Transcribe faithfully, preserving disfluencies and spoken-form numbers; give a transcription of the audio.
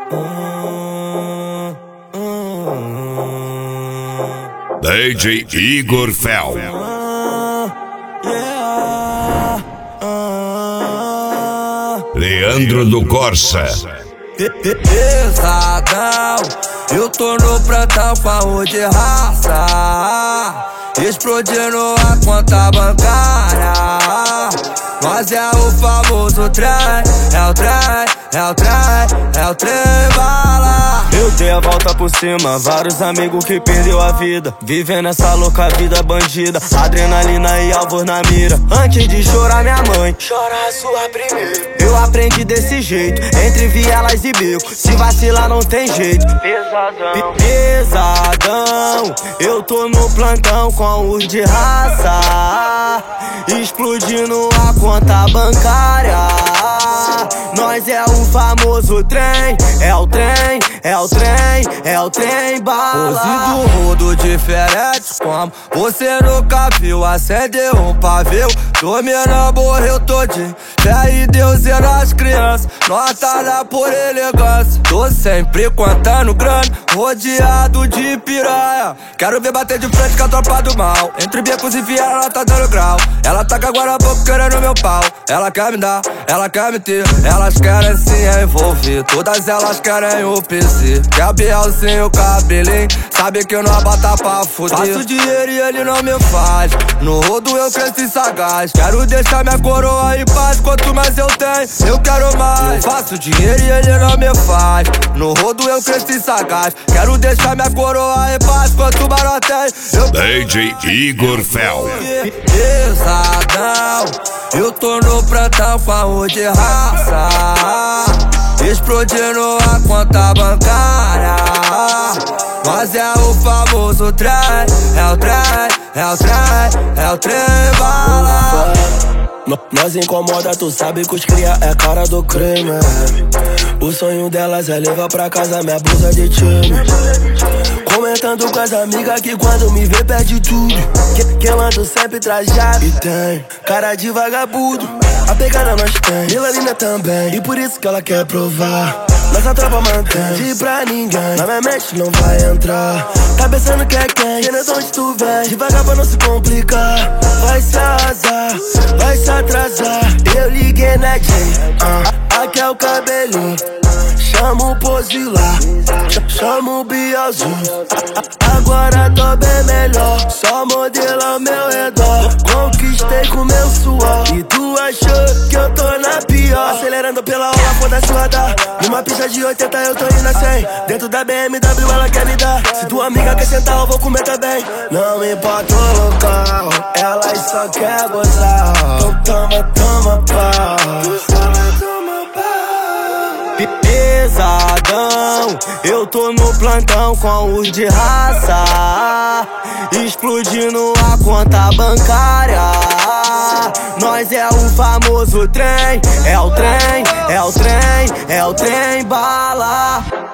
D J Igor Fel. Leandro do Corsa. Pesadão, eu tô no plantão, farro de raça, explodindo a conta bancária. Nós é o famoso trem, é o trem, é o trem, é o trem bala. Eu dei a volta por cima, vários amigos que perdeu a vida, vivendo essa louca vida bandida, adrenalina e alvos na mira. Antes de chorar minha mãe, chora a sua primeira. Eu aprendi desse jeito, entre vielas e beco, se vacilar não tem jeito. Pesadão, pesadão, eu tô no plantão com os de raça, explodindo a conta bancária. Nós é o famoso trem, é o trem, é o trem, é o trem bala. Pose do rodo diferente, como você nunca viu. Acendeu um pavio, dominando morreu todinho. Fé em Deus e nas crianças, nós tá lá por elegância. Tô sempre contando grana, rodeado de piranha. Quero ver bater de frente com a tropa do mal. Entre becos e viela, ela tá dando grau. Ela tá com agora a boca querendo meu pau. Ela quer me dar, ela quer me ter. Elas querem se envolver, todas elas querem o P C. Quer Bielzinho, o cabelinho, sabe que eu não bota pra fuder. Faço dinheiro e ele não me faz, no rodo eu cresci sagaz. Quero deixar minha coroa em paz, quanto mais eu tenho, eu quero mais. Eu faço dinheiro e ele não me faz, no rodo eu cresci sagaz. Quero deixar minha coroa em paz, quanto mais eu tenho, eu D J Igor Fel. Pesadão, eu tô no plantão com a de raça, explodindo a conta bancária. Nós é o famoso trem, é o trem, é o trem, é o trem bala. Nós incomoda, tu sabe que os cria é cara do crime. O sonho delas é levar pra casa minha blusa de time. Comentando com as amigas que quando me vê perde tudo. Que, que eu ando sempre trajado e tem cara de vagabundo. A pegada nós tem, melanina também, e por isso que ela quer provar. Nossa tropa mantém, de pra ninguém, na minha mente não vai entrar. Tá pensando que é quem, quem é de onde tu vem, devagar pra não se complicar. Vai se arrasar, vai se atrasar. Eu liguei na J, uh, aqui é o cabelinho. Chama o pose lá, chama o Bielzinho. Agora tô bem melhor, só modelo ao meu redor. Conquistei com meu suor, e tu achou que eu tô na pior. Acelerando pela aula, foda-se o radar. Numa pista de oitenta eu tô indo a cem. Dentro da B M W ela quer me dar. Se tua amiga quer sentar eu vou comer também. Não me importa o local, elas só quer gozar. Então toma, toma pau. Pesadão, eu tô no plantão com os de raça, explodindo a conta bancária. Nós é o famoso trem, é o trem, é o trem, é o trem bala.